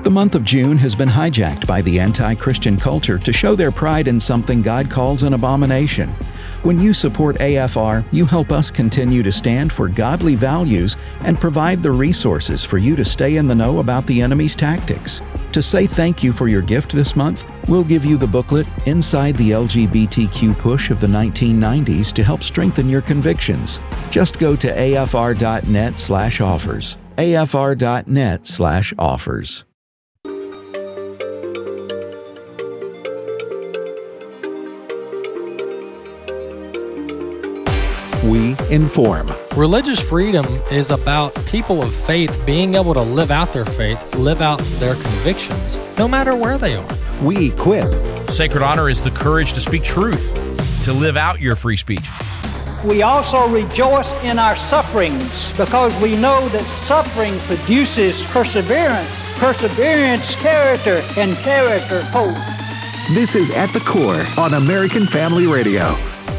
The month of June has been hijacked by the anti-Christian culture to show their pride in something God calls an abomination. When you support AFR, you help us continue to stand for godly values and provide the resources for you to stay in the know about the enemy's tactics. To say thank you for your gift this month, we'll give you the booklet Inside the LGBTQ Push of the 1990s to help strengthen your convictions. Just go to afr.net/offers. afr.net/offers. We inform. Religious freedom is about people of faith being able to live out their faith, live out their convictions, no matter where they are. We equip. Sacred honor is the courage to speak truth, to live out your free speech. We also rejoice in our sufferings because we know that suffering produces perseverance, perseverance, character, and character, hope. This is At the Core on American Family Radio.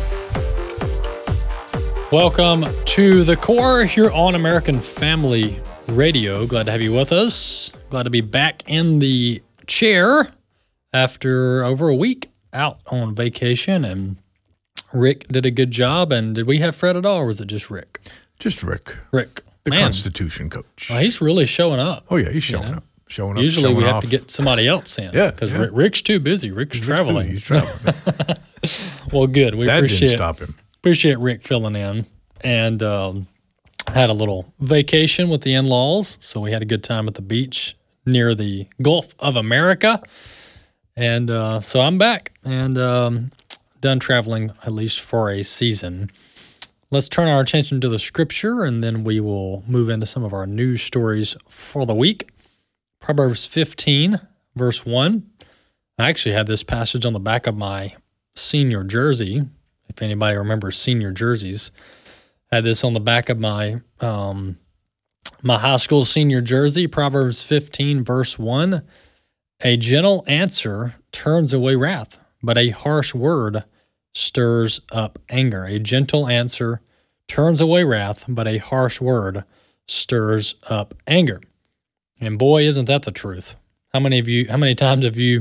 Welcome to The Core here on American Family Radio. Glad to have you with us. Glad to be back in the chair after over a week out on vacation. And Rick did a good job. And did we have Fred at all, or was it just Rick? Just Rick. Rick. The Man. Constitution coach. Well, he's really showing up. Oh, yeah, he's showing up. Showing up. Usually we have off. to get somebody else in. Yeah. Because Rick's too busy. Rick's traveling. He's traveling. Well, good. We That appreciate didn't stop him. Appreciate Rick filling in, and had a little vacation with the in-laws, so we had a good time at the beach near the Gulf of America, and so I'm back and done traveling, at least for a season. Let's turn our attention to the scripture, and then we will move into some of our news stories for the week. Proverbs 15, verse 1. I actually had this passage on the back of my senior jersey. If anybody remembers senior jerseys, I had this on the back of my my high school senior jersey, Proverbs 15, verse 1. A gentle answer turns away wrath, but a harsh word stirs up anger. A gentle answer turns away wrath, but a harsh word stirs up anger. And boy, isn't that the truth. How many times have you,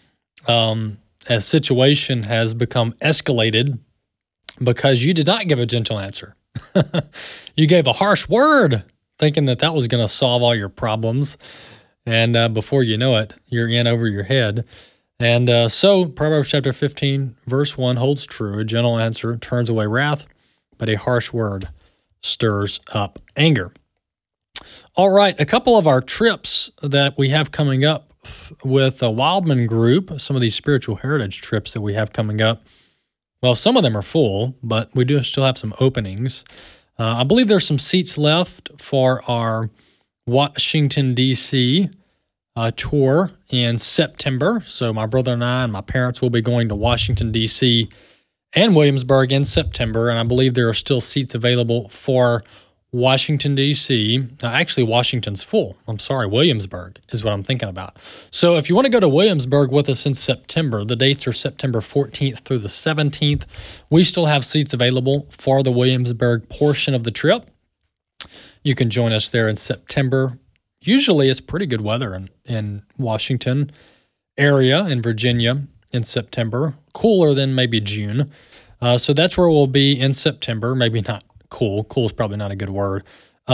a situation has become escalated because you did not give a gentle answer? You gave a harsh word thinking that was going to solve all your problems. And before you know it, you're in over your head. And so Proverbs chapter 15, verse 1 holds true. A gentle answer turns away wrath, but a harsh word stirs up anger. All right, a couple of our trips that we have coming up with the Wildman Group, some of these spiritual heritage trips that we have coming up. Well, some of them are full, but we do still have some openings. I believe there's some seats left for our Washington, D.C. Tour in September. So my brother and I and my parents will be going to Washington, D.C. and Williamsburg in September, and I believe there are still seats available for Washington, D.C. Actually, Washington's full. I'm sorry, Williamsburg is what I'm thinking about. So if you want to go to Williamsburg with us in September, the dates are September 14th through the 17th. We still have seats available for the Williamsburg portion of the trip. You can join us there in September. Usually it's pretty good weather in Washington area, in Virginia in September. Cooler than maybe June. So that's where we'll be in September. Maybe not cool. Cool is probably not a good word.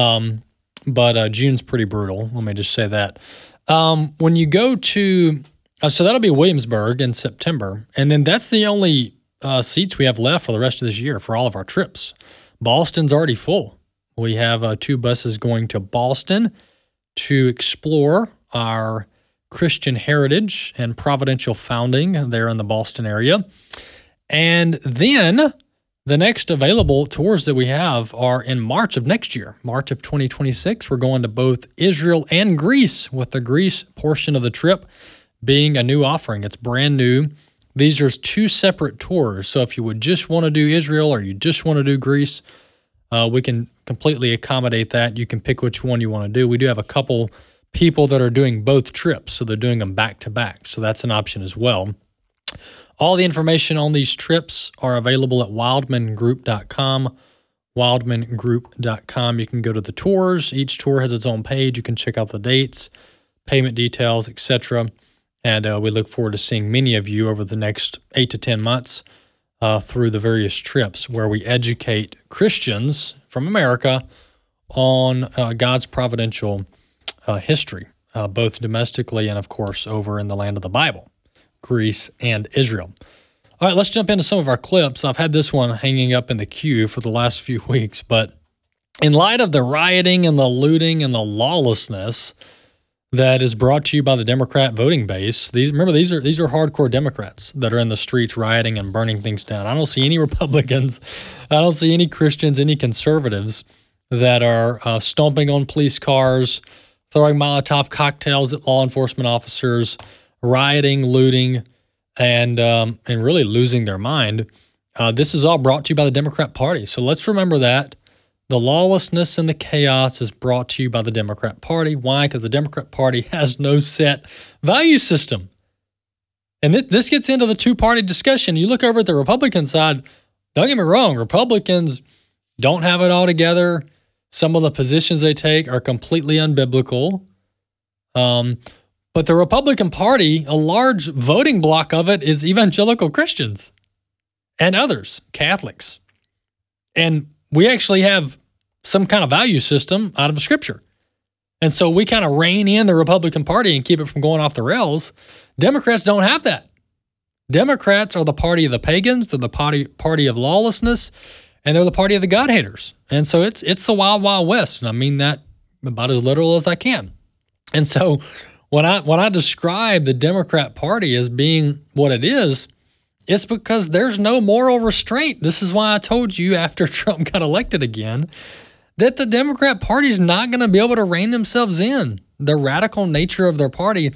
But June's pretty brutal. Let me just say that. When you go to, so that'll be Williamsburg in September. And then that's the only seats we have left for the rest of this year for all of our trips. Boston's already full. We have 2 buses going to Boston to explore our Christian heritage and providential founding there in the Boston area. And then the next available tours that we have are in March of next year, March of 2026. We're going to both Israel and Greece, with the Greece portion of the trip being a new offering. It's brand new. These are 2 separate tours. So if you would just want to do Israel or you just want to do Greece, we can completely accommodate that. You can pick which one you want to do. We do have a couple people that are doing both trips, so they're doing them back to back. So that's an option as well. All the information on these trips are available at wildmangroup.com, wildmangroup.com. You can go to the tours. Each tour has its own page. You can check out the dates, payment details, etc. And we look forward to seeing many of you over the next 8 to 10 months through the various trips where we educate Christians from America on God's providential history, both domestically and, of course, over in the land of the Bible, Greece and Israel. All right, let's jump into some of our clips. I've had this one hanging up in the queue for the last few weeks, but in light of the rioting and the looting and the lawlessness that is brought to you by the Democrat voting base, these are hardcore Democrats that are in the streets rioting and burning things down. I don't see any Republicans, I don't see any Christians, any conservatives that are stomping on police cars, throwing Molotov cocktails at law enforcement officers, rioting, looting, and really losing their mind. This is all brought to you by the Democrat Party. So let's remember that. The lawlessness and the chaos is brought to you by the Democrat Party. Why? Because the Democrat Party has no set value system. And this gets into the two-party discussion. You look over at the Republican side, don't get me wrong, Republicans don't have it all together. Some of the positions they take are completely unbiblical. But the Republican Party, a large voting block of it is evangelical Christians and others, Catholics. And we actually have some kind of value system out of Scripture. And so we kind of rein in the Republican Party and keep it from going off the rails. Democrats don't have that. Democrats are the party of the pagans, they're the party of lawlessness, and they're the party of the God haters. And so it's the wild, wild west. And I mean that about as literal as I can. And so when I describe the Democrat Party as being what it is, it's because there's no moral restraint. This is why I told you after Trump got elected again that the Democrat Party is not going to be able to rein themselves in. The radical nature of their party,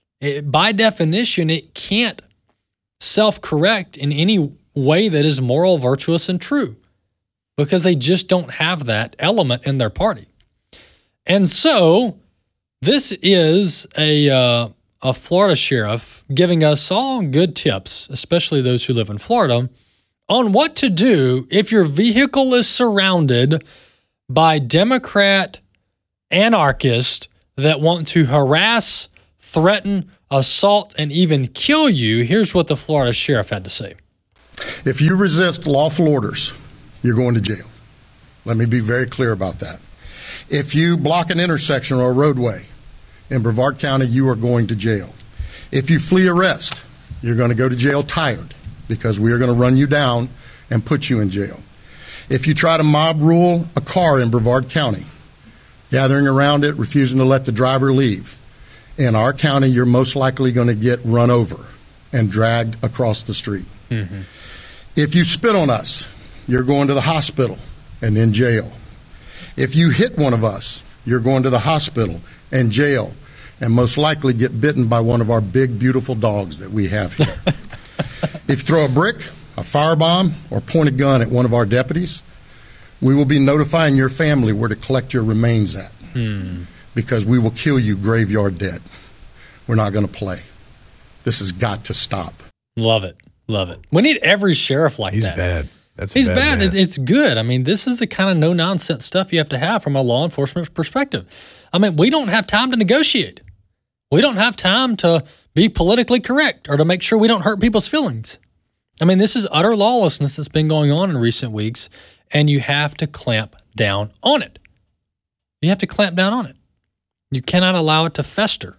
by definition, it can't self-correct in any way that is moral, virtuous, and true because they just don't have that element in their party. And so this is a Florida sheriff giving us all good tips, especially those who live in Florida, on what to do if your vehicle is surrounded by Democrat anarchists that want to harass, threaten, assault, and even kill you. Here's what the Florida sheriff had to say. If you resist lawful orders, you're going to jail. Let me be very clear about that. If you block an intersection or a roadway in Brevard County, you are going to jail. If you flee arrest, you're going to go to jail tired because we are going to run you down and put you in jail. If you try to mob rule a car in Brevard County, gathering around it, refusing to let the driver leave, in our county, you're most likely going to get run over and dragged across the street. Mm-hmm. If you spit on us, you're going to the hospital and in jail. If you hit one of us, you're going to the hospital and jail, and most likely get bitten by one of our big, beautiful dogs that we have here. If you throw a brick, a firebomb, or point a gun at one of our deputies, we will be notifying your family where to collect your remains at because we will kill you graveyard dead. We're not going to play. This has got to stop. Love it. Love it. We need every sheriff like He's that. Bad. He's bad. It's good. I mean, this is the kind of no-nonsense stuff you have to have from a law enforcement perspective. I mean, we don't have time to negotiate. We don't have time to be politically correct or to make sure we don't hurt people's feelings. I mean, this is utter lawlessness that's been going on in recent weeks, and you have to clamp down on it. You have to clamp down on it. You cannot allow it to fester.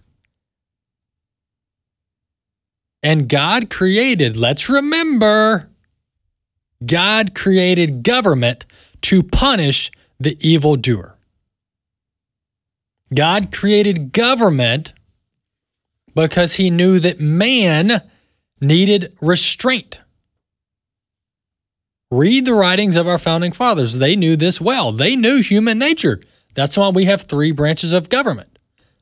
And God created, let's remember, God created government to punish the evildoer. God created government because he knew that man needed restraint. Read the writings of our founding fathers. They knew this well. They knew human nature. That's why we have 3 branches of government.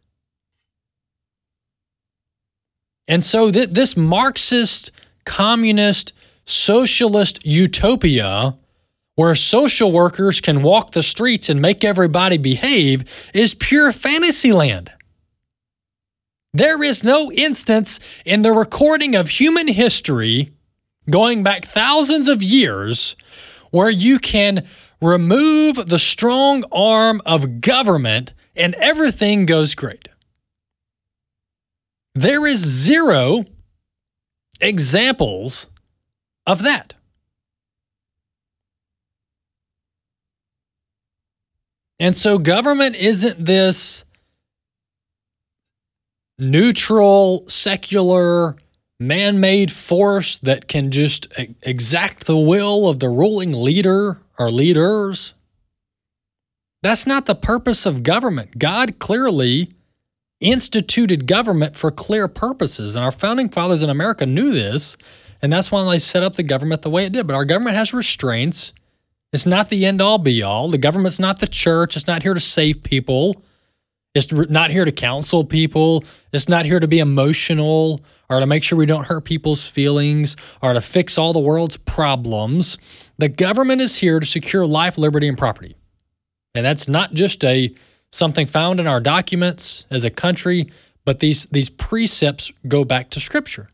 And so this Marxist, communist, socialist utopia where social workers can walk the streets and make everybody behave is pure fantasy land. There is no instance in the recording of human history going back thousands of years where you can remove the strong arm of government and everything goes great. There is zero examples of that. And so government isn't this neutral, secular, man-made force that can just exact the will of the ruling leader or leaders. That's not the purpose of government. God clearly instituted government for clear purposes, and our founding fathers in America knew this, and that's why they set up the government the way it did. But our government has restraints. It's not the end-all, be-all. The government's not the church. It's not here to save people. It's not here to counsel people. It's not here to be emotional or to make sure we don't hurt people's feelings or to fix all the world's problems. The government is here to secure life, liberty, and property. And that's not just something found in our documents as a country, but these precepts go back to Scripture.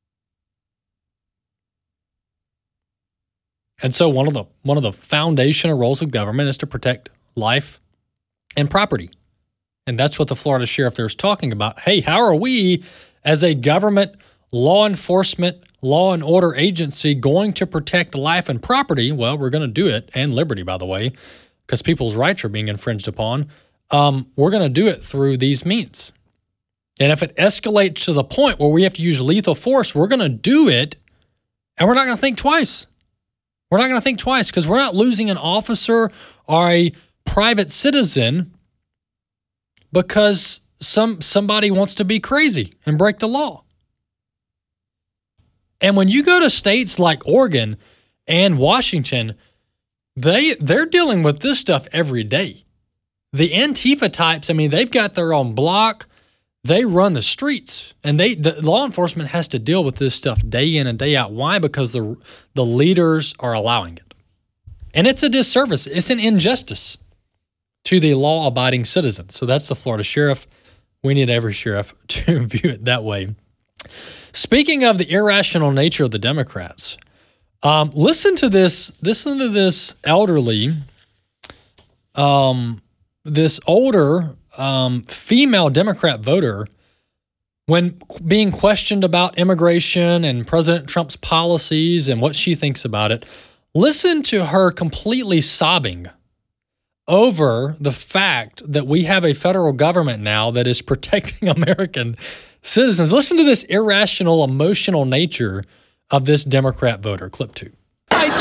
And so one of the foundational roles of government is to protect life and property. And that's what the Florida sheriff there is talking about. Hey, how are we as a government law enforcement, law and order agency going to protect life and property? Well, we're going to do it, and liberty, by the way, because people's rights are being infringed upon. We're going to do it through these means. And if it escalates to the point where we have to use lethal force, we're going to do it, and we're not going to think twice. We're not going to think twice because we're not losing an officer or a private citizen because somebody wants to be crazy and break the law. And when you go to states like Oregon and Washington, they're dealing with this stuff every day. The Antifa types, I mean, they've got their own block. They run the streets, and the law enforcement has to deal with this stuff day in and day out. Why? Because the leaders are allowing it. And it's a disservice. It's an injustice to the law-abiding citizens. So that's the Florida sheriff. We need every sheriff to view it that way. Speaking of the irrational nature of the Democrats, listen to this elderly, this older female Democrat voter, when being questioned about immigration and President Trump's policies and what she thinks about it, listen to her completely sobbing over the fact that we have a federal government now that is protecting American citizens. Listen to this irrational, emotional nature of this Democrat voter. Clip 2. I'm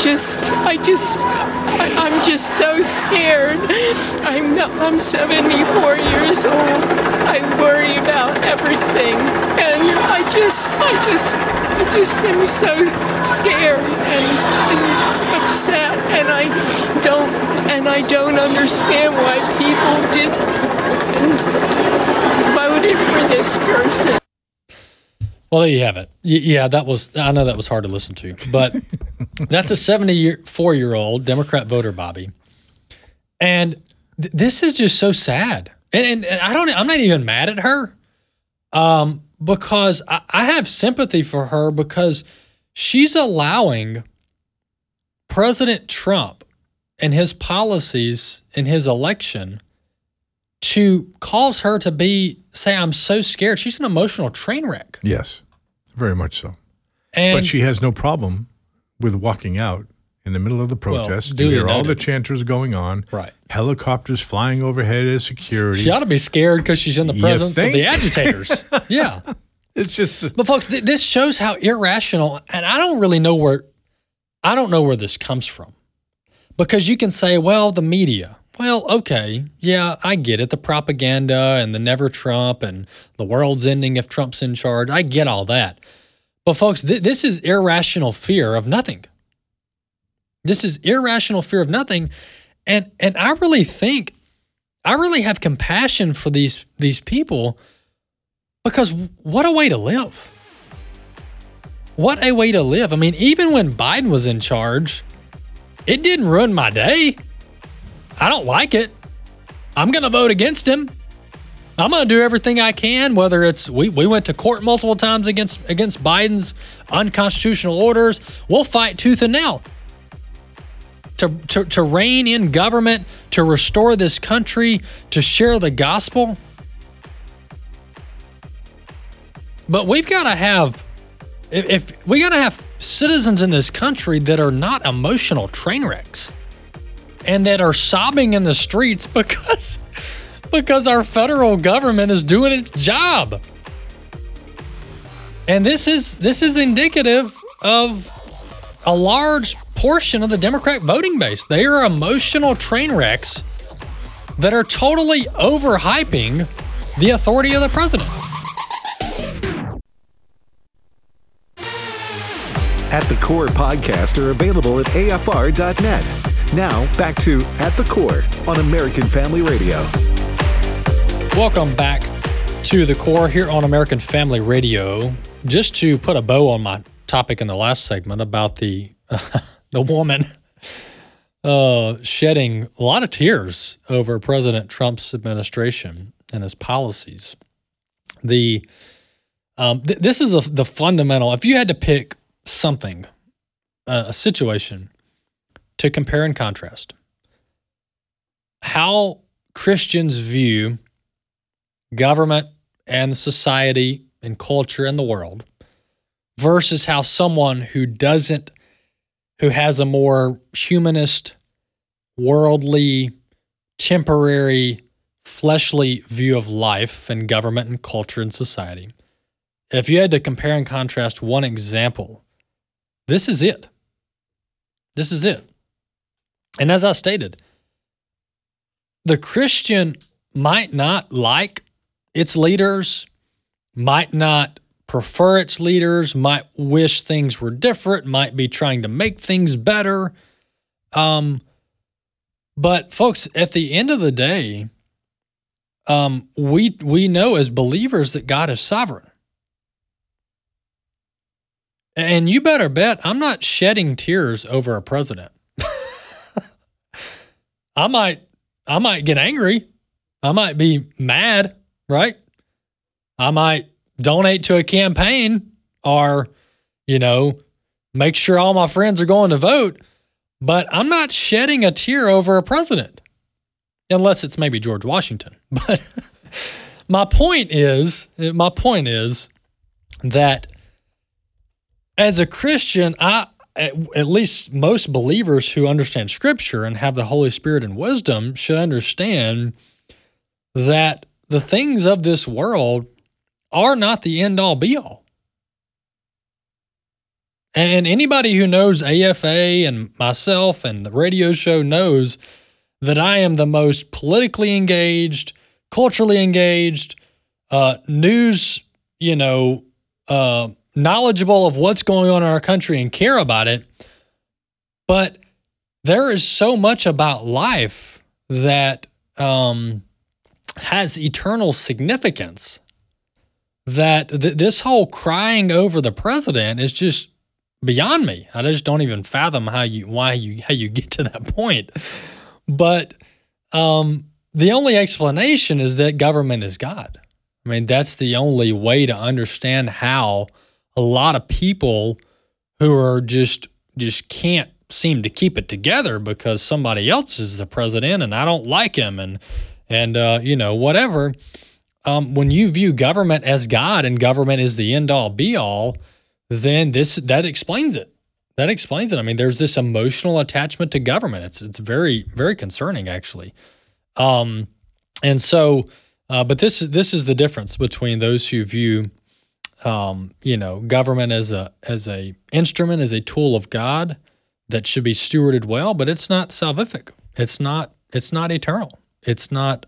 just so scared. I'm 74 years old. I worry about everything, and I just am so scared and upset, and I don't understand why people voted for this person. Well, there you have it. Yeah, I know that was hard to listen to, but that's a 74-year-old Democrat voter, Bobby. And this is just so sad. And I'm not even mad at her because I have sympathy for her because she's allowing President Trump and his policies in his election to cause her to say, I'm so scared. She's an emotional train wreck. Yes, very much so. But she has no problem with walking out in the middle of the protest. Well, you hear all the chanters going on. Right. Helicopters flying overhead as security. She ought to be scared because she's in the presence of the agitators. Yeah. It's just... But folks, this shows how irrational, and I don't know where this comes from. Because you can say, well, the media. Well, okay, yeah, I get it. The propaganda and the never Trump and the world's ending if Trump's in charge. I get all that. But folks, this is irrational fear of nothing. This is irrational fear of nothing. And I really have compassion for these people because what a way to live. What a way to live. I mean, even when Biden was in charge, it didn't ruin my day. I don't like it. I'm going to vote against him. I'm going to do everything I can, whether it's we went to court multiple times against Biden's unconstitutional orders. We'll fight tooth and nail to rein in government, to restore this country, to share the gospel. But we've got to have, if we got to have citizens in this country that are not emotional train wrecks and that are sobbing in the streets because our federal government is doing its job. And this is indicative of a large portion of the Democrat voting base. They are emotional train wrecks that are totally overhyping the authority of the president. At the Core podcasts are available at afr.net. Now, back to At the Core on American Family Radio. Welcome back to The Core here on American Family Radio. Just to put a bow on my topic in the last segment about the woman shedding a lot of tears over President Trump's administration and his policies. This is the fundamental. If you had to pick something, a situation to compare and contrast, how Christians view government and society and culture in the world versus how someone who has a more humanist, worldly, temporary, fleshly view of life and government and culture and society. If you had to compare and contrast one example, this is it. This is it. And as I stated, the Christian might not like its leaders, might not prefer its leaders, might wish things were different, might be trying to make things better. But folks, at the end of the day, we know as believers that God is sovereign. And you better bet I'm not shedding tears over a president. I might get angry. I might be mad, right? I might donate to a campaign or, make sure all my friends are going to vote, but I'm not shedding a tear over a president, unless it's maybe George Washington. But my point is that as a Christian, at least most believers who understand Scripture and have the Holy Spirit and wisdom should understand that the things of this world are not the end-all, be-all. And anybody who knows AFA and myself and the radio show knows that I am the most politically engaged, culturally engaged, news, knowledgeable of what's going on in our country and care about it. But there is so much about life that has eternal significance that this whole crying over the president is just beyond me. I just don't even fathom how you get to that point. But the only explanation is that government is God. I mean, that's the only way to understand how a lot of people who are just can't seem to keep it together because somebody else is the president and I don't like him and whatever. When you view government as God and government is the end-all, be-all, then that explains it. That explains it. I mean, there's this emotional attachment to government. It's very, very concerning, actually. But this is the difference between those who view, government as a instrument, as a tool of God that should be stewarded well, but it's not salvific. It's not eternal. It's not,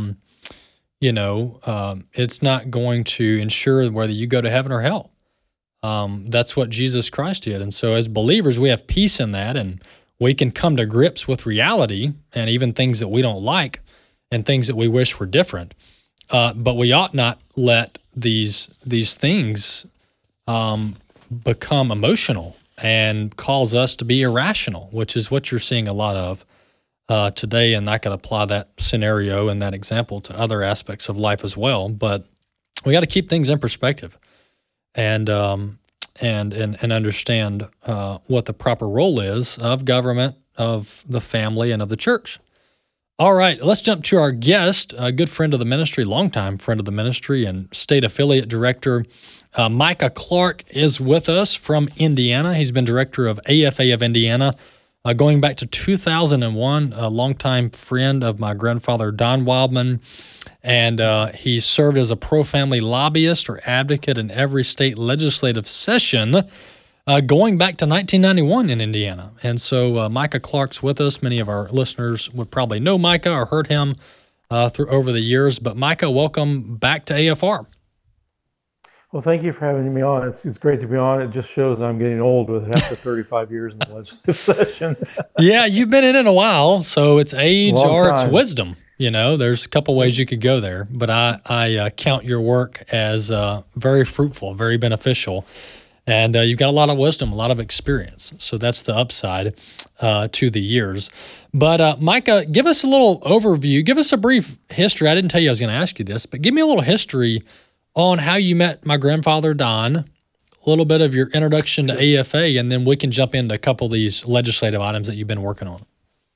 it's not going to ensure whether you go to heaven or hell. That's what Jesus Christ did. And so as believers, we have peace in that, and we can come to grips with reality and even things that we don't like and things that we wish were different. But we ought not let these things become emotional and cause us to be irrational, which is what you're seeing a lot of today. And I could apply that scenario and that example to other aspects of life as well. But we got to keep things in perspective and understand what the proper role is of government, of the family, and of the church. All right, let's jump to our guest, a good friend of the ministry, longtime friend of the ministry, and state affiliate director Micah Clark is with us from Indiana. He's been director of AFA of Indiana going back to 2001, a longtime friend of my grandfather, Don Wildman. And he served as a pro-family lobbyist or advocate in every state legislative session going back to 1991 in Indiana. And so Micah Clark's with us. Many of our listeners would probably know Micah or heard him over the years. But Micah, welcome back to AFR. Well, thank you for having me on. It's great to be on. It just shows I'm getting old with after 35 years in the legislative session. Yeah, you've been in it a while, so it's age or it's time. wisdom. You know, there's a couple ways you could go there, but I count your work as very fruitful, very beneficial, and you've got a lot of wisdom, a lot of experience. So that's the upside to the years. But Micah, give us a little overview. Give us a brief history. I didn't tell you I was going to ask you this, but give me a little history on how you met my grandfather, Don, a little bit of your introduction to AFA, and then we can jump into a couple of these legislative items that you've been working on.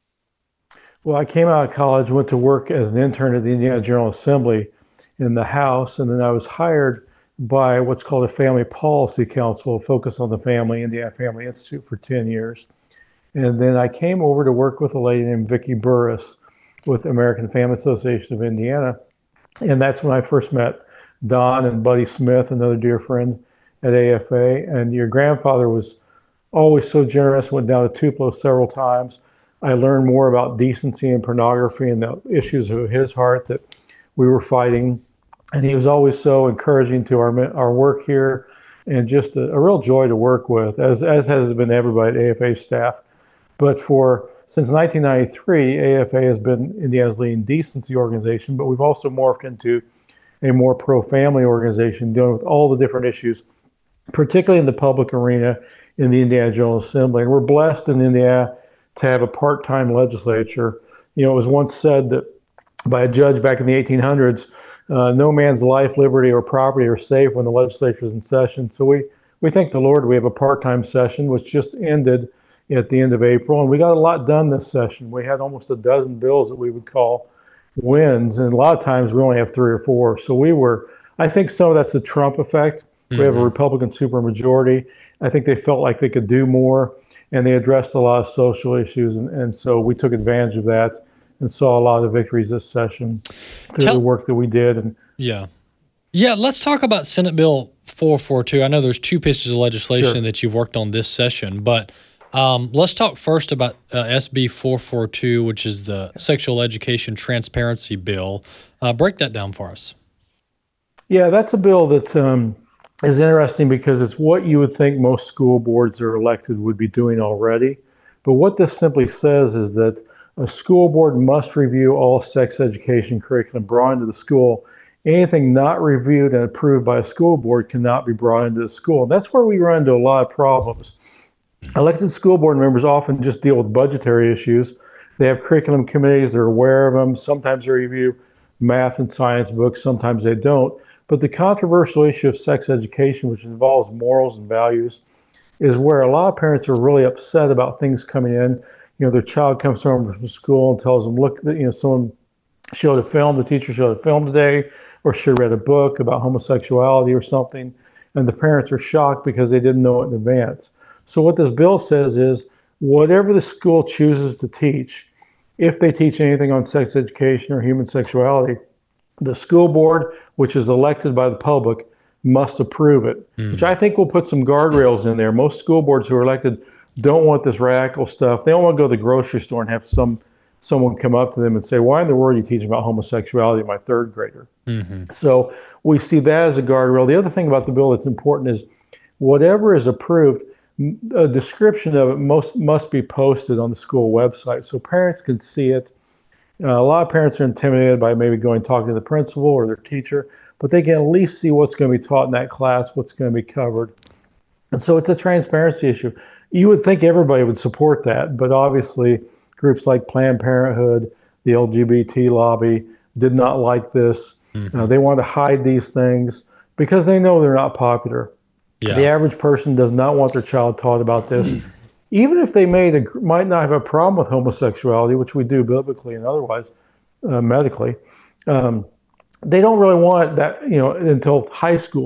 Well, I came out of college, went to work as an intern at the Indiana General Assembly in the House, and then I was hired by what's called a Family Policy Council, Focus on the Family, Indiana Family Institute, for 10 years. And then I came over to work with a lady named Vicki Burris with the American Family Association of Indiana, and that's when I first met Don and Buddy Smith, another dear friend at AFA. And your grandfather was always so generous, went down to Tupelo several times. I learned more about decency and pornography and the issues of his heart that we were fighting. And he was always so encouraging to our work here, and just a real joy to work with, as has been everybody at AFA staff. But since 1993, AFA has been Indiana's leading decency organization, but we've also morphed into a more pro-family organization dealing with all the different issues, particularly in the public arena in the Indiana General Assembly. And we're blessed in Indiana to have a part-time legislature. You know, it was once said that by a judge back in the 1800s, no man's life, liberty, or property are safe when the legislature is in session. So we thank the Lord we have a part-time session, which just ended at the end of April. And we got a lot done this session. We had almost a dozen bills that we would call wins, and a lot of times we only have 3 or 4. So I think some of that's the Trump effect. We have a Republican supermajority. I think they felt like they could do more, and they addressed a lot of social issues, and so we took advantage of that and saw a lot of victories this session through the work that we did. And yeah, let's talk about Senate Bill 442. I know there's 2 pieces of legislation that you've worked on this session, but let's talk first about SB 442, which is the Sexual Education Transparency Bill. Break that down for us. Yeah, that's a bill that is interesting because it's what you would think most school boards that are elected would be doing already. But what this simply says is that a school board must review all sex education curriculum brought into the school. Anything not reviewed and approved by a school board cannot be brought into the school. And that's where we run into a lot of problems. Elected school board members often just deal with budgetary issues. They have curriculum committees, they're aware of them. Sometimes they review math and science books, sometimes they don't. But the controversial issue of sex education, which involves morals and values, is where a lot of parents are really upset about things coming in. You know, their child comes home from school and tells them, look, someone showed a film, the teacher showed a film today, or she read a book about homosexuality or something, and the parents are shocked because they didn't know it in advance. So what this bill says is, whatever the school chooses to teach, if they teach anything on sex education or human sexuality, the school board, which is elected by the public, must approve it, which I think will put some guardrails in there. Most school boards who are elected don't want this radical stuff. They don't want to go to the grocery store and have someone come up to them and say, why in the world are you teaching about homosexuality to my 3rd grader? So we see that as a guardrail. The other thing about the bill that's important is whatever is approved, a description of it must be posted on the school website so parents can see it. A lot of parents are intimidated by maybe going talking to the principal or their teacher, but they can at least see what's going to be taught in that class, what's going to be covered. And so it's a transparency issue. You would think everybody would support that, but obviously groups like Planned Parenthood, the LGBT lobby, did not like this. They want to hide these things because they know they're not popular. Yeah. The average person does not want their child taught about this. Even if they might not have a problem with homosexuality, which we do biblically and otherwise, medically, they don't really want that, until high school.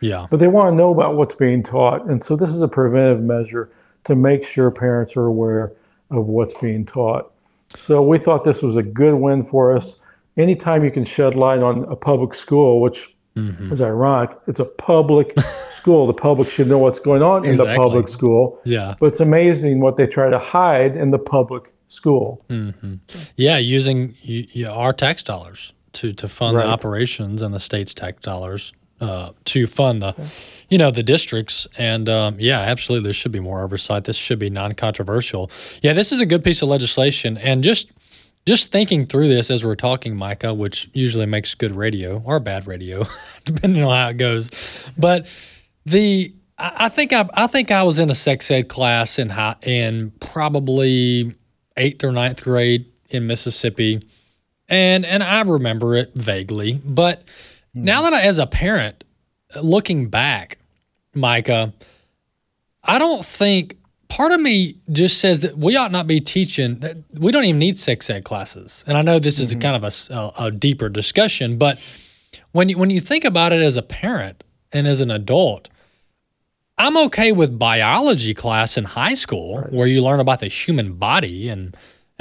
Yeah. But they want to know about what's being taught. And so this is a preventive measure to make sure parents are aware of what's being taught. So we thought this was a good win for us. Anytime you can shed light on a public school, which is ironic, it's a public school. The public should know what's going on in the public school. Yeah. But it's amazing what they try to hide in the public school. Yeah, using our tax dollars to fund Right. the operations and the state's tax dollars to fund the, the districts. And absolutely, there should be more oversight. This should be non-controversial. Yeah, this is a good piece of legislation. And just thinking through this as we're talking, Micah, which usually makes good radio or bad radio, depending on how it goes. But I think I was in a sex ed class in probably 8th or 9th grade in Mississippi, and I remember it vaguely. But now that as a parent, looking back, Micah, I don't think, part of me just says that we ought not be teaching, that we don't even need sex ed classes. And I know this is kind of a deeper discussion, but when you think about it as a parent and as an adult, I'm okay with biology class in high school where you learn about the human body and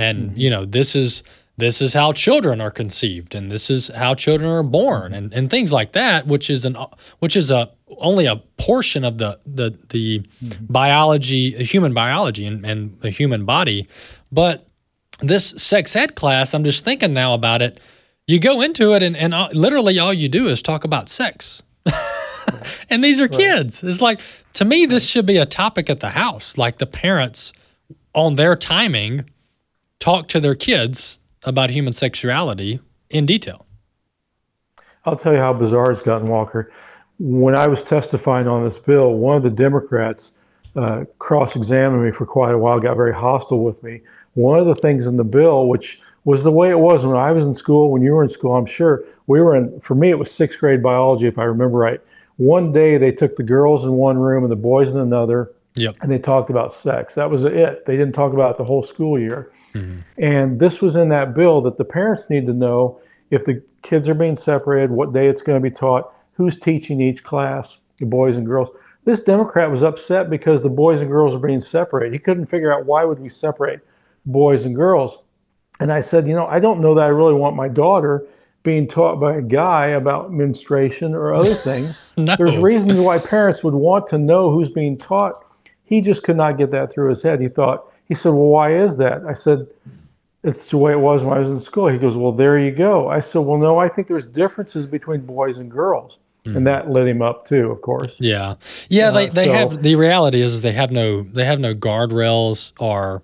this is how children are conceived and this is how children are born and things like that, which is only a portion of the biology, human biology and the human body. But this sex ed class, I'm just thinking now about it. You go into it and literally all you do is talk about sex. And these are kids. It's like, to me, this should be a topic at the house. Like the parents on their timing talk to their kids about human sexuality in detail. I'll tell you how bizarre it's gotten, Walker. When I was testifying on this bill, one of the Democrats cross-examined me for quite a while, got very hostile with me. One of the things in the bill, which was the way it was when I was in school, when you were in school, I'm sure, for me, it was 6th grade biology, if I remember right. One day they took the girls in one room and the boys in another, and they talked about sex. That was it. They didn't talk about it the whole school year. And this was in that bill that the parents need to know if the kids are being separated, what day it's going to be taught, who's teaching each class, the boys and girls. This Democrat was upset because the boys and girls are being separated. He couldn't figure out why would we separate boys and girls. And I said, I don't know that I really want my daughter being taught by a guy about menstruation or other things. No. There's reasons why parents would want to know who's being taught. He just could not get that through his head. He said, well, why is that? I said, it's the way it was when I was in school. He goes, well, there you go. I said, well, no, I think there's differences between boys and girls. And that lit him up too, of course. Yeah. They have, the reality is they have no guardrails or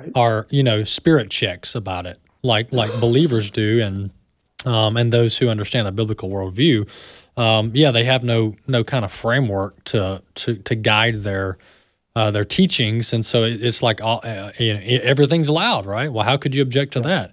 spirit checks about it like believers do and those who understand a biblical worldview. They have no kind of framework to guide their teachings, and so it's like everything's allowed, right? Well, how could you object to that?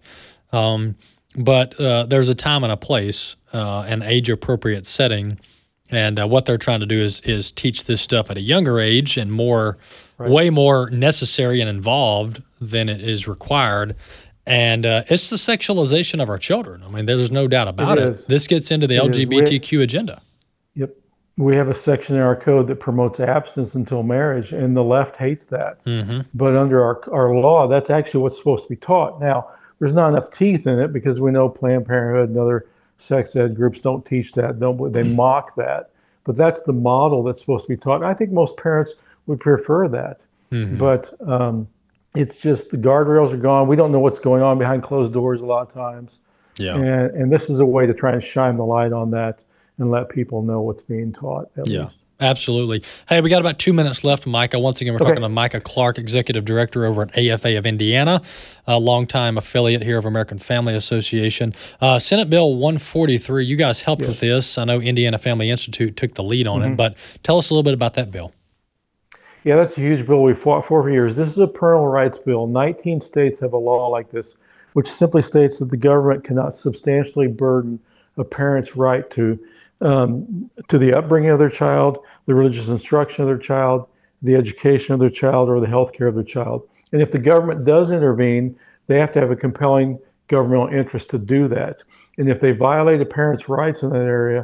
But there's a time and a place, an age-appropriate setting, and what they're trying to do is teach this stuff at a younger age and way more necessary and involved than it is required. And it's the sexualization of our children. I mean, there's no doubt about it. This gets into the LGBTQ agenda. Yep. We have a section in our code that promotes abstinence until marriage, and the left hates that. But under our law, that's actually what's supposed to be taught. Now, there's not enough teeth in it because we know Planned Parenthood and other sex ed groups don't teach that. They mock that. But that's the model that's supposed to be taught. And I think most parents would prefer that. But it's just the guardrails are gone. We don't know what's going on behind closed doors a lot of times. Yeah. And this is a way to try and shine the light on that and let people know what's being taught, at least. Absolutely. Hey, we got about 2 minutes left, Micah. Once again, we're talking to Micah Clark, Executive Director over at AFA of Indiana, a longtime affiliate here of American Family Association. Senate Bill 143, you guys helped with this. I know Indiana Family Institute took the lead on it, but tell us a little bit about that bill. Yeah, that's a huge bill we fought for years. This is a parental rights bill. 19 states have a law like this, which simply states that the government cannot substantially burden a parent's right to the upbringing of their child, the religious instruction of their child, the education of their child, or the health care of their child. And if the government does intervene, they have to have a compelling governmental interest to do that. And if they violate a parent's rights in that area,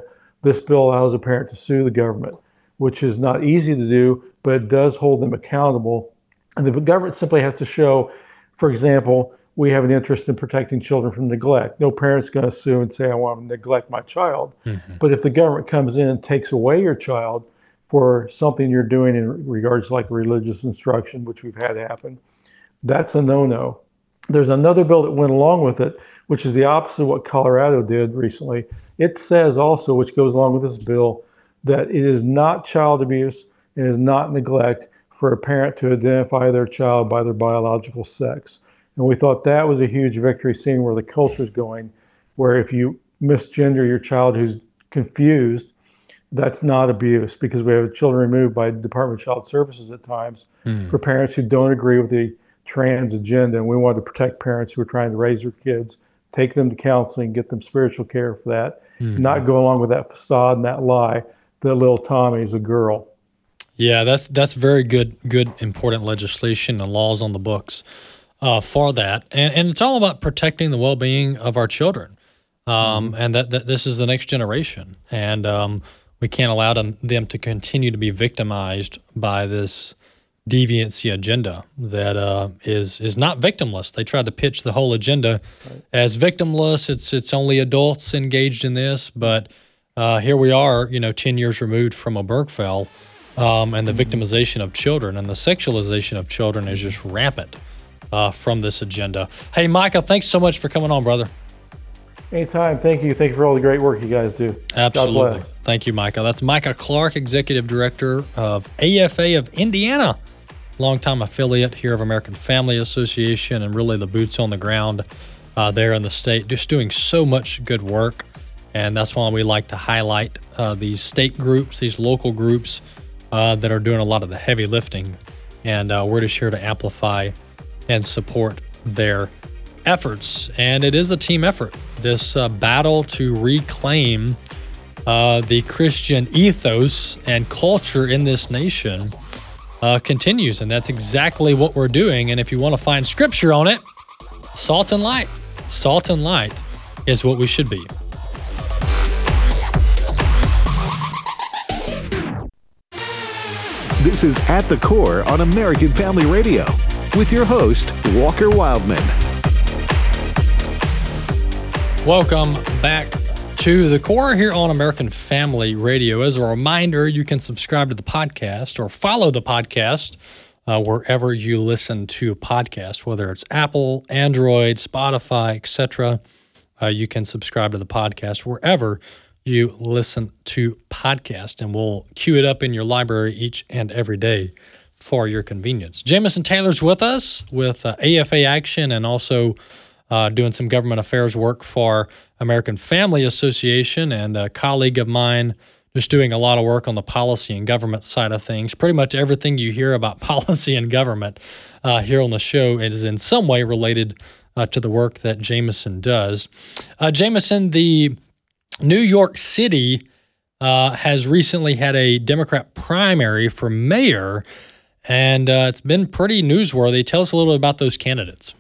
this bill allows a parent to sue the government, which is not easy to do, but it does hold them accountable. And the government simply has to show, for example, we have an interest in protecting children from neglect. No parent's going to sue and say, I want to neglect my child. Mm-hmm. But if the government comes in and takes away your child for something you're doing in regards to like religious instruction, which we've had happen, that's a no-no. There's another bill that went along with it, which is the opposite of what Colorado did recently. It says also, which goes along with this bill, that it is not child abuse, it is not neglect for a parent to identify their child by their biological sex. And we thought that was a huge victory, seeing where the culture is going, where if you misgender your child who's confused, that's not abuse, because we have children removed by Department of Child Services at times for parents who don't agree with the trans agenda. And we want to protect parents who are trying to raise their kids, take them to counseling, get them spiritual care for that, not go along with that facade and that lie that little Tommy's a girl. Yeah, that's very good, important legislation and laws on the books for that. And it's all about protecting the well-being of our children, and that this is the next generation. And we can't allow them to continue to be victimized by this deviancy agenda that is not victimless. They tried to pitch the whole agenda as victimless. It's only adults engaged in this, but here we are, 10 years removed from Obergefell, and the victimization of children and the sexualization of children is just rampant from this agenda. Hey, Micah, thanks so much for coming on, brother. Anytime. Thank you. Thank you for all the great work you guys do. Absolutely. God bless. Thank you, Micah. That's Micah Clark, Executive Director of AFA of Indiana, longtime affiliate here of American Family Association, and really the boots on the ground there in the state, just doing so much good work. And that's why we like to highlight these state groups, these local groups that are doing a lot of the heavy lifting. And we're just here to amplify and support their efforts. And it is a team effort. This battle to reclaim the Christian ethos and culture in this nation continues. And that's exactly what we're doing. And if you want to find scripture on it, salt and light. Salt and light is what we should be. This is At the Core on American Family Radio with your host, Walker Wildman. Welcome back to The Core here on American Family Radio. As a reminder, you can subscribe to the podcast or follow the podcast wherever you listen to podcasts, whether it's Apple, Android, Spotify, etc. You can subscribe to the podcast wherever you listen to podcasts, and we'll queue it up in your library each and every day for your convenience. Jamison Taylor's with us with AFA Action and also doing some government affairs work for American Family Association, and a colleague of mine just doing a lot of work on the policy and government side of things. Pretty much everything you hear about policy and government here on the show is in some way related to the work that Jamison does. Jamison, the New York City has recently had a Democrat primary for mayor, and it's been pretty newsworthy. Tell us a little bit about those candidates.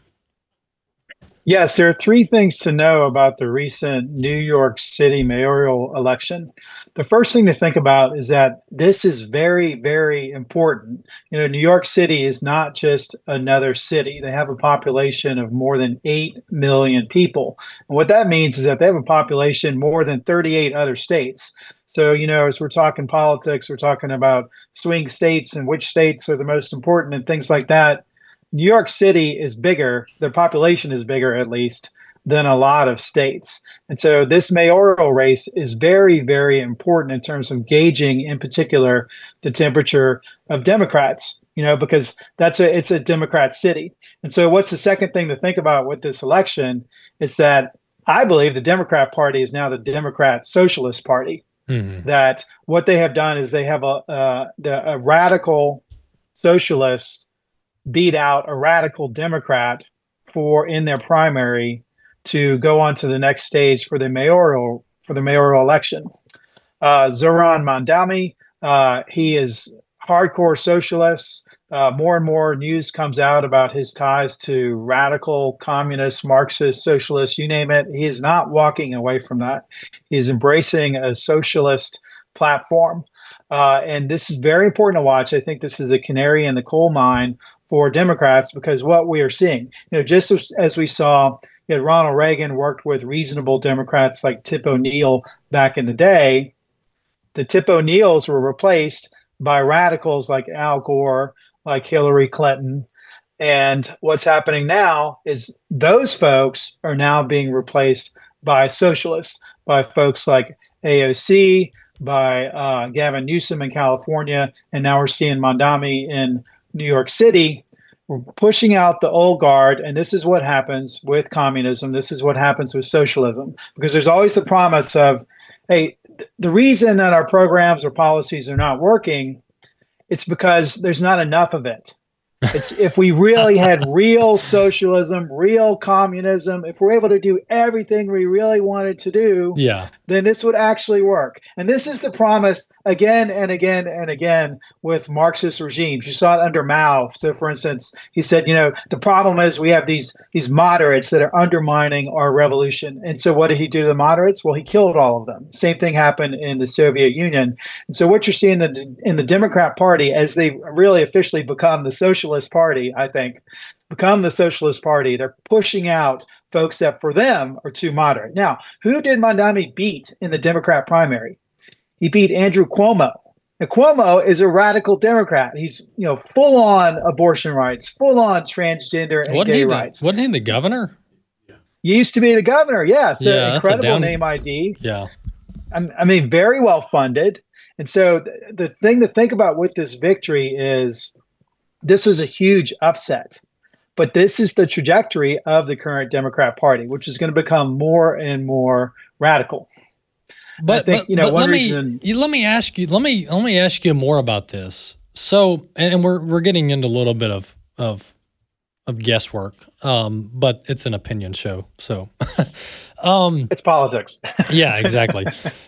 Yes, there are three things to know about the recent New York City mayoral election. The first thing to think about is that this is very, very important. New York City is not just another city. They have a population of more than 8 million people. And what that means is that they have a population more than 38 other states. So, as we're talking politics, we're talking about swing states and which states are the most important and things like that. New York City is bigger, their population is bigger at least, than a lot of states. And so this mayoral race is very, very important in terms of gauging, in particular, the temperature of Democrats, because it's a Democrat city. And so what's the second thing to think about with this election is that I believe the Democrat Party is now the Democrat Socialist Party. Mm-hmm. That what they have done is they have a radical socialist beat out a radical Democrat in their primary to go on to the next stage for the mayoral election. Zoran Mandami, he is hardcore socialist. more and more news comes out about his ties to radical communists, Marxists, socialists, you name it. He is not walking away from that. He is embracing a socialist platform. And this is very important to watch. I think this is a canary in the coal mine for Democrats, because what we are seeing, just as we saw, Ronald Reagan worked with reasonable Democrats like Tip O'Neill back in the day. The Tip O'Neills were replaced by radicals like Al Gore, like Hillary Clinton. And what's happening now is those folks are now being replaced by socialists, by folks like AOC, by Gavin Newsom in California, and now we're seeing Mamdani in New York City. We're pushing out the old guard, and this is what happens with communism. This is what happens with socialism, because there's always the promise of, hey, the reason that our programs or policies are not working, it's because there's not enough of it. It's if we really had real socialism, real communism, if we're able to do everything we really wanted to do, then this would actually work. And this is the promise again and again and again with Marxist regimes. You saw it under Mao. So, for instance, he said, the problem is we have these moderates that are undermining our revolution. And so what did he do to the moderates? Well, he killed all of them. Same thing happened in the Soviet Union. And so what you're seeing in the Democrat Party, as they really officially become the Socialist Party, I think, become the Socialist Party, they're pushing out folks that for them are too moderate. Now, who did Mamdani beat in the Democrat primary? He beat Andrew Cuomo. And Cuomo is a radical Democrat. He's, full on abortion rights, full on transgender and gay rights. Wasn't he the governor? He used to be the governor. Yeah. So incredible name ID. Yeah. I mean, very well funded. And so the thing to think about with this victory is this was a huge upset. But this is the trajectory of the current Democrat Party, which is going to become more and more radical. But let me ask you more about this. So, and we're getting into a little bit of guesswork, but it's an opinion show, so it's politics. Yeah, exactly.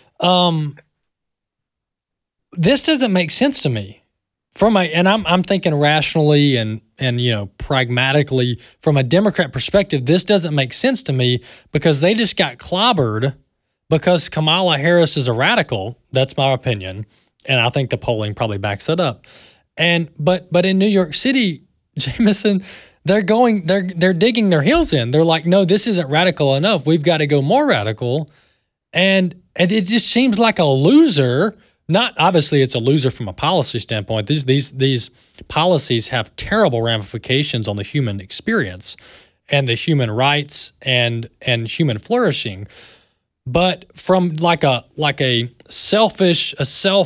This doesn't make sense to me. I'm thinking rationally and pragmatically from a Democrat perspective. This doesn't make sense to me because they just got clobbered because Kamala Harris is a radical. That's my opinion, and I think the polling probably backs it up. But in New York City, Jameson, they're digging their heels in. They're like, no, this isn't radical enough. We've got to go more radical, and it just seems like a loser. Not obviously, it's a loser from a policy standpoint. These policies have terrible ramifications on the human experience and the human rights and human flourishing. But from like a selfish,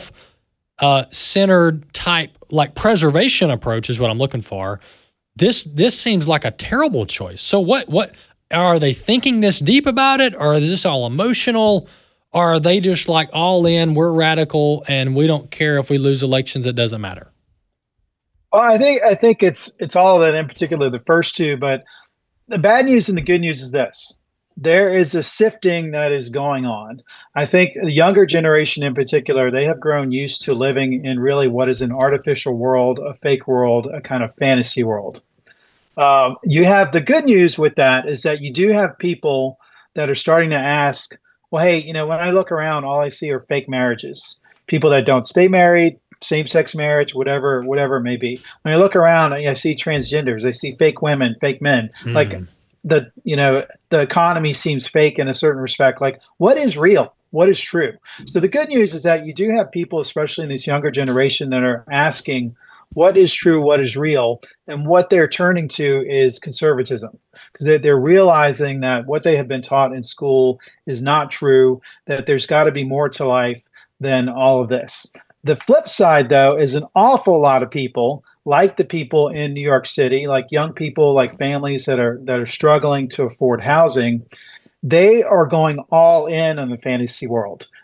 self-centered type like preservation approach is what I'm looking for. This seems like a terrible choice. So what are they thinking this deep about it, or is this all emotional? Or are they just like all in, we're radical, and we don't care if we lose elections, it doesn't matter? Well, I think it's all of that, in particular the first two. But the bad news and the good news is this. There is a sifting that is going on. I think the younger generation in particular, they have grown used to living in really what is an artificial world, a fake world, a kind of fantasy world. You have the good news with that is that you do have people that are starting to ask, well, hey, when I look around, all I see are fake marriages, people that don't stay married, same-sex marriage, whatever it may be. When I look around, I see transgenders, I see fake women, fake men. Like the economy seems fake in a certain respect. Like, what is real? What is true? So the good news is that you do have people, especially in this younger generation, that are asking, what is true, what is real, and what they're turning to is conservatism, because they're realizing that what they have been taught in school is not true, that there's got to be more to life than all of this. The flip side, though, is an awful lot of people, like the people in New York City, like young people, like families that are struggling to afford housing. They are going all in on the fantasy world.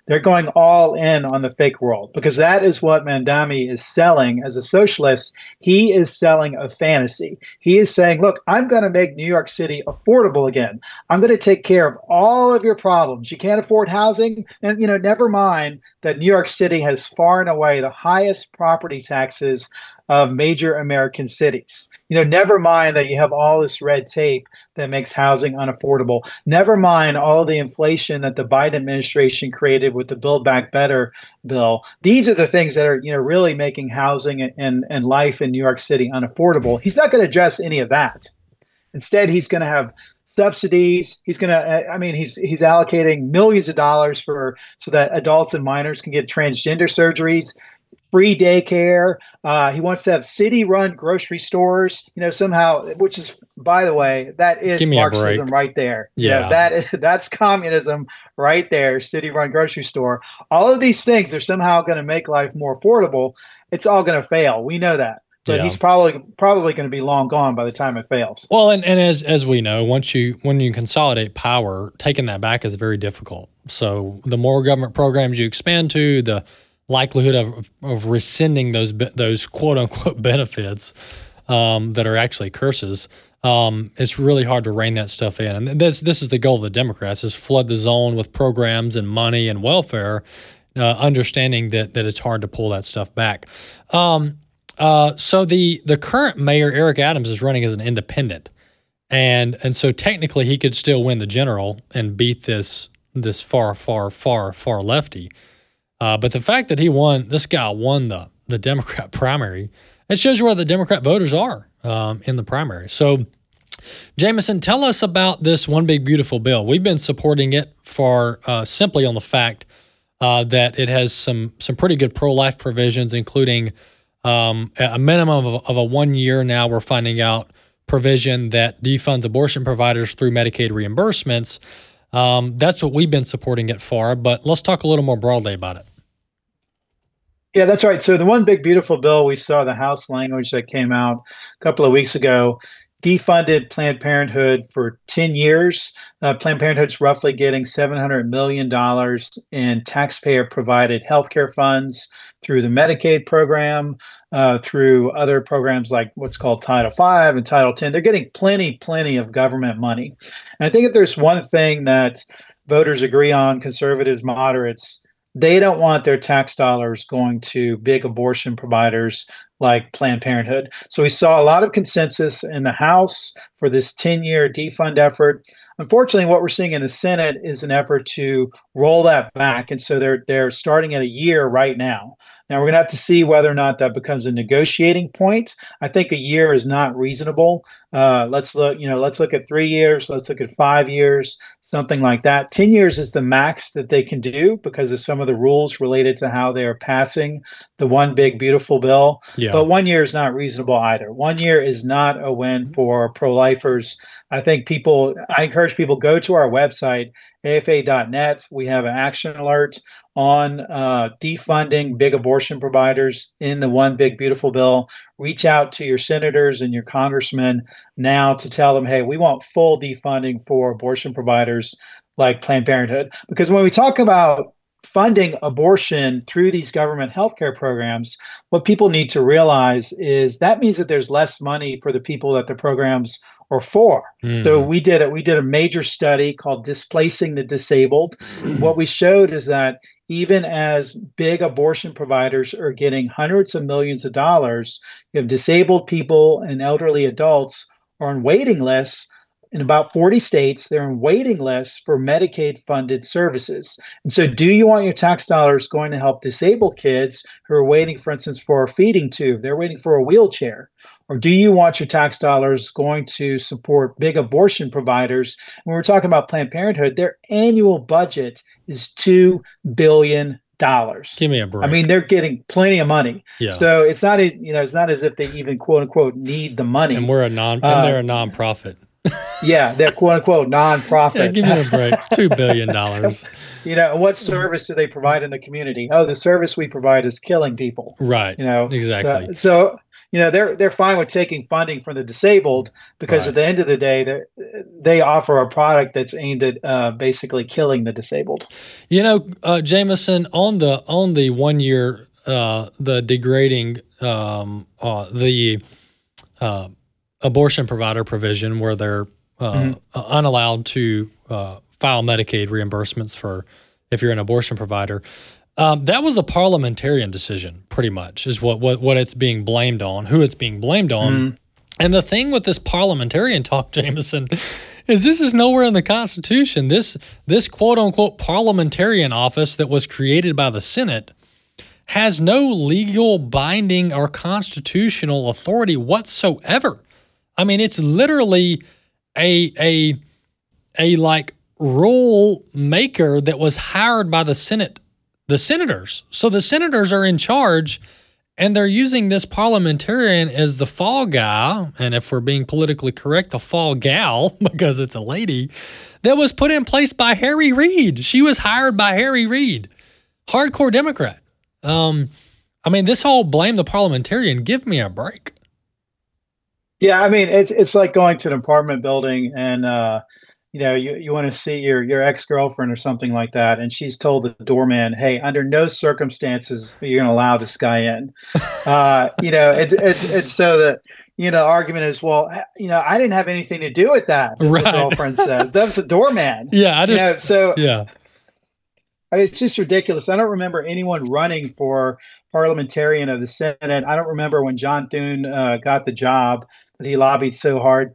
They're going all in on the fake world because that is what Mamdani is selling as a socialist. He is selling a fantasy. He is saying, look, I'm going to make New York City affordable again. I'm going to take care of all of your problems. You can't afford housing. And, never mind that New York City has far and away the highest property taxes of major American cities. Never mind that you have all this red tape that makes housing unaffordable. Never mind all of the inflation that the Biden administration created with the Build Back Better bill. These are the things that are, really making housing and life in New York City unaffordable. He's not going to address any of that. Instead, he's going to have subsidies. He's going to, he's allocating millions of dollars so that adults and minors can get transgender surgeries, free daycare. He wants to have city-run grocery stores, somehow, which is, by the way, that is Marxism right there. Yeah. That's communism right there, city-run grocery store. All of these things are somehow going to make life more affordable. It's all going to fail. We know that. But he's probably going to be long gone by the time it fails. Well, and as we know, when you consolidate power, taking that back is very difficult. So the more government programs you expand to, the likelihood of rescinding those quote unquote benefits that are actually curses, it's really hard to rein that stuff in. And this is the goal of the Democrats: is flood the zone with programs and money and welfare, understanding that it's hard to pull that stuff back. So the current mayor, Eric Adams, is running as an independent, and so technically he could still win the general and beat this far lefty. But the fact that this guy won the Democrat primary, it shows you where the Democrat voters are in the primary. So, Jameson, tell us about this One Big Beautiful Bill. We've been supporting it for simply on the fact that it has some pretty good pro-life provisions, including a minimum of a 1 year. Now we're finding out provision that defunds abortion providers through Medicaid reimbursements. That's what we've been supporting it for, but let's talk a little more broadly about it. Yeah, that's right. So the One Big Beautiful Bill, we saw the House language that came out a couple of weeks ago, defunded Planned Parenthood for 10 years. Planned Parenthood's roughly getting $700 million in taxpayer-provided healthcare funds through the Medicaid program, through other programs like what's called Title V and Title X. They're getting plenty of government money. And I think if there's one thing that voters agree on, conservatives, moderates, they don't want their tax dollars going to big abortion providers like Planned Parenthood. So we saw a lot of consensus in the House for this 10-year defund effort. Unfortunately, what we're seeing in the Senate is an effort to roll that back. And so they're starting at a year right now. Now, we're going to have to see whether or not that becomes a negotiating point. I think a year is not reasonable. Let's look at 3 years. Let's look at 5 years, something like that. 10 years is the max that they can do because of some of the rules related to how they are passing the One Big Beautiful Bill. Yeah. But 1 year is not reasonable either. 1 year is not a win for pro-lifers. I encourage people, go to our website, afa.net. We have an action alert on defunding big abortion providers in the One Big Beautiful Bill. Reach out to your senators and your congressmen now to tell them, hey, we want full defunding for abortion providers like Planned Parenthood. Because when we talk about funding abortion through these government healthcare programs, what people need to realize is that means that there's less money for the people that the programs are for. So we did a major study called Displacing the Disabled. What we showed is that even as big abortion providers are getting hundreds of millions of dollars, you have disabled people and elderly adults are on waiting lists. In about 40 states, they're on waiting lists for Medicaid-funded services. And so do you want your tax dollars going to help disabled kids who are waiting, for instance, for a feeding tube? They're waiting for a wheelchair. Or do you want your tax dollars going to support big abortion providers? When we're talking about Planned Parenthood, their annual budget is $2 billion. Give me a break. I mean, they're getting plenty of money. Yeah. So it's not as if they even quote unquote need the money. And they're a nonprofit. Yeah, they're quote unquote nonprofit. Yeah, give me a break. $2 billion. What service do they provide in the community? Oh, the service we provide is killing people. Right. Exactly. So they're fine with taking funding from the disabled because Right. at the end of the day, they offer a product that's aimed at basically killing the disabled. Jameson, on the 1 year, the degrading, the abortion provider provision where they're unallowed to file Medicaid reimbursements for if you're an abortion provider. That was a parliamentarian decision, pretty much, is what it's being blamed on, who it's being blamed on. And the thing with this parliamentarian talk, Jameson, is this is nowhere in the Constitution. This quote unquote parliamentarian office that was created by the Senate has no legal binding or constitutional authority whatsoever. I mean, it's literally a like rule maker that was hired by the Senate, the senators. So the senators are in charge, and they're using this parliamentarian as the fall guy, and if we're being politically correct, the fall gal, because it's a lady, that was put in place by Harry Reid. She was hired by Harry Reid, hardcore Democrat. I mean, this whole blame the parliamentarian, give me a break. Yeah, I mean, it's like going to an apartment building and you want to see your ex-girlfriend or something like that, and she's told the doorman, "Hey, under no circumstances are you going to allow this guy in." It's so that the argument is, well, I didn't have anything to do with that. Right. The girlfriend says that was the doorman. Yeah, yeah. It's just ridiculous. I don't remember anyone running for parliamentarian of the Senate. I don't remember when John Thune got the job that he lobbied so hard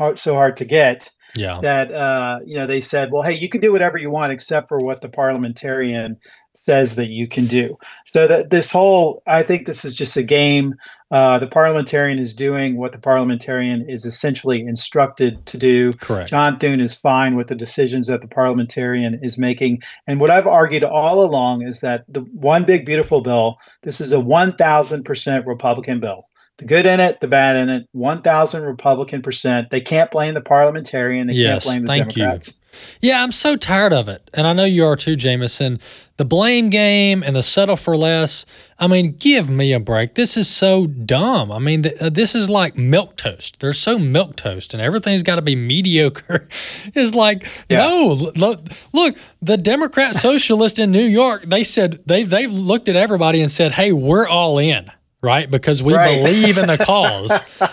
to get. Yeah. That they said, well, hey, you can do whatever you want except for what the parliamentarian says that you can do. So that I think this is just a game. The parliamentarian is doing what the parliamentarian is essentially instructed to do. Correct. John Thune is fine with the decisions that the parliamentarian is making. And what I've argued all along is that the one big beautiful bill, this is a 1,000% Republican bill. The good in it, the bad in it, 1,000 Republican percent. They can't blame the parliamentarian. They can't blame the Democrats. Yeah, I'm so tired of it. And I know you are too, Jameson. The blame game and the settle for less. I mean, give me a break. This is so dumb. I mean, this is like milquetoast. They're so milquetoast and everything's got to be mediocre. It's like, no, look, the Democrat socialist in New York, they said, they've looked at everybody and said, hey, we're all in. Right, because we believe in the cause,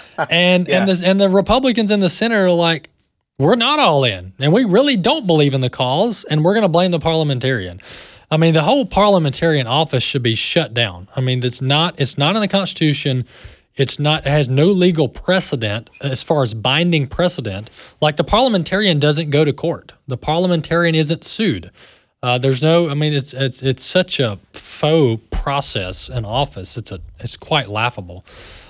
and the Republicans in the Senate are like, we're not all in, and we really don't believe in the cause, and we're going to blame the parliamentarian. I mean, the whole parliamentarian office should be shut down. I mean, it's not in the Constitution. It has no legal precedent as far as binding precedent. Like the parliamentarian doesn't go to court. The parliamentarian isn't sued. There's no. I mean, it's such a faux process in office. It's quite laughable.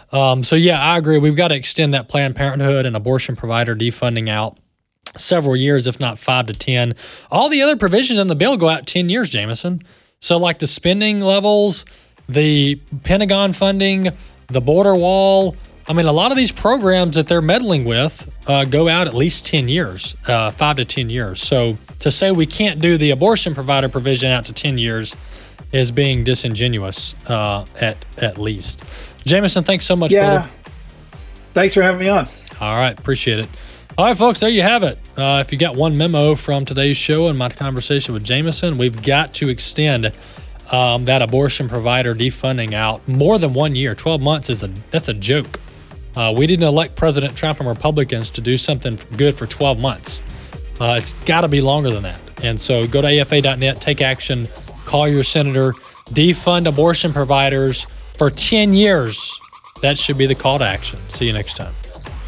So yeah, I agree. We've got to extend that Planned Parenthood and abortion provider defunding out several years, if not 5 to 10. All the other provisions in the bill go out 10 years, Jameson. So like the spending levels, the Pentagon funding, the border wall. I mean, a lot of these programs that they're meddling with go out at least 10 years, 5 to 10 years. So to say we can't do the abortion provider provision out to 10 years is being disingenuous at least. Jameson, thanks so much, brother. Thanks for having me on. All right, appreciate it. All right, folks, there you have it. If you got one memo from today's show and my conversation with Jameson, we've got to extend that abortion provider defunding out more than 1 year. 12 months that's a joke. We didn't elect President Trump and Republicans to do something good for 12 months. It's got to be longer than that. And so go to afa.net, take action, call your senator, defund abortion providers for 10 years. That should be the call to action. See you next time.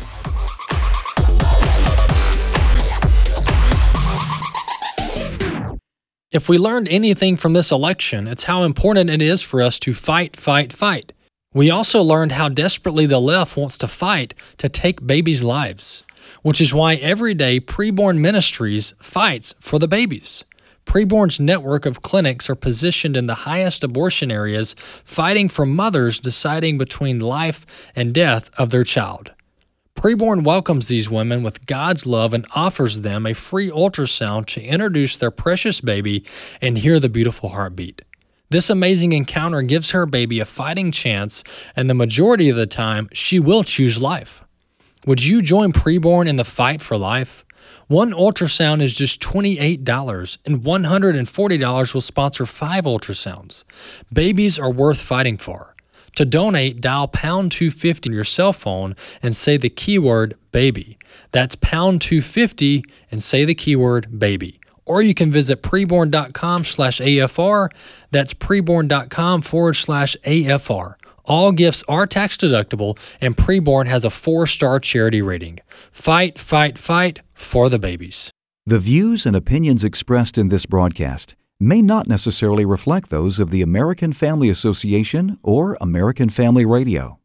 If we learned anything from this election, it's how important it is for us to fight, fight, fight. We also learned how desperately the left wants to fight to take babies' lives, which is why every day Preborn Ministries fights for the babies. Preborn's network of clinics are positioned in the highest abortion areas, fighting for mothers deciding between life and death of their child. Preborn welcomes these women with God's love and offers them a free ultrasound to introduce their precious baby and hear the beautiful heartbeat. This amazing encounter gives her baby a fighting chance, and the majority of the time, she will choose life. Would you join Preborn in the fight for life? One ultrasound is just $28, and $140 will sponsor 5 ultrasounds. Babies are worth fighting for. To donate, dial pound 250 on your cell phone and say the keyword baby. That's pound 250 and say the keyword baby. Or you can visit preborn.com/AFR. That's preborn.com/AFR. All gifts are tax deductible, and Preborn has a 4-star charity rating. Fight, fight, fight for the babies. The views and opinions expressed in this broadcast may not necessarily reflect those of the American Family Association or American Family Radio.